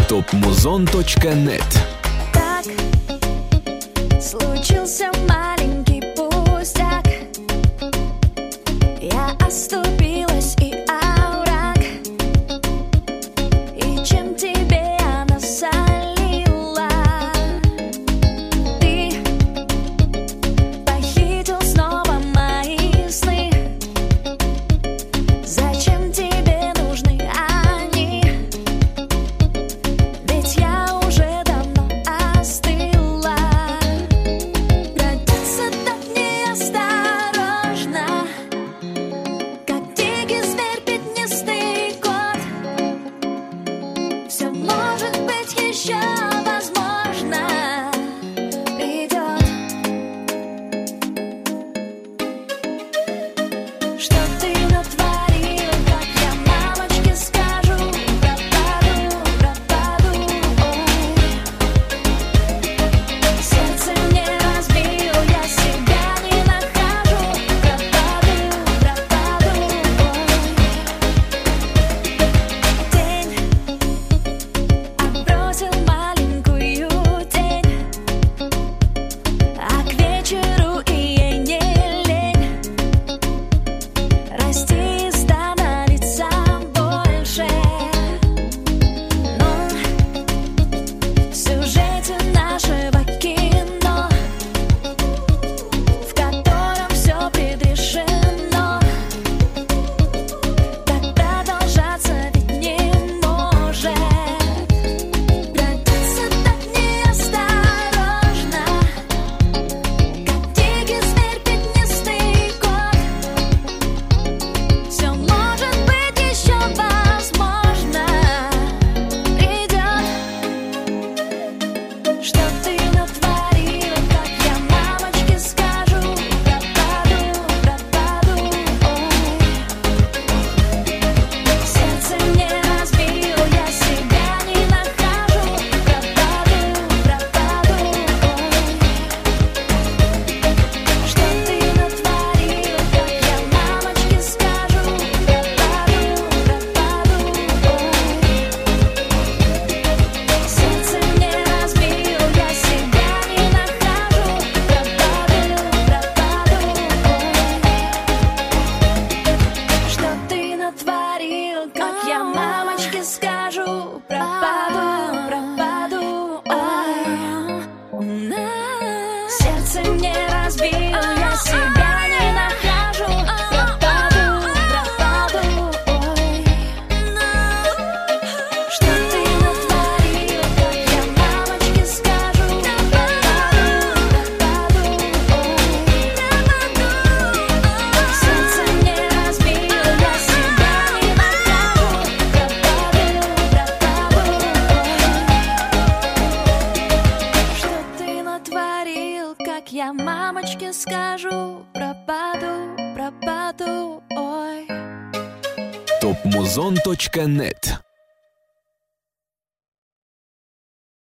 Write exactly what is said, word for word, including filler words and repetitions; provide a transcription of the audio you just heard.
топ музон точка нет. Так случился маленький пустяк. Я оступилась и овраг. И чем тебе я насолила? Ты похитил снова мои сны. Зачем тебе нужны они? Ведь я уже давно остыла. Пройдется так неосторожно, как дикий зверь пятнистый кот. Все может быть еще возможно. Придет. Что ты натворил, как я мамочке скажу? Пропаду, пропаду, ой. Сердце мне разбил, я себя не нахожу. Пропаду, пропаду, ой. День отбросил маленькую тень, а к вечеру и ей не лень расти и становиться больше. Но в сюжете нашего кино, в котором все предрешено, так продолжаться ведь не может. Пройдется так неосторожно, как дикий зверь пятнистый кот. Все может быть еще возможно. Придет. Что ты натворил, как я мамочке скажу? Пропаду, пропаду, ой. Сердце мне разбил, я себя не нахожу. Пропаду, пропаду, ой. Что ты натворил, как я мамочке скажу? Пропаду, пропаду, ой. Сердце мне разбил, я себя не нахожу. Пропаду, пропаду, ой. Что ты натворил, как я мамочке скажу? Пропаду, пропаду, ой. Сердце мне разбил, я себя не нахожу. Пропаду, пропаду, ой. Что ты натворил, как я мамочке скажу? Пропаду, пропаду, ой. Сердце мне разбил, я себя не нахожу. Пропаду, пропаду, ой. Что ты натворил, как я мамочке скажу? Пропаду, пропаду, ой. топ музон точка нет.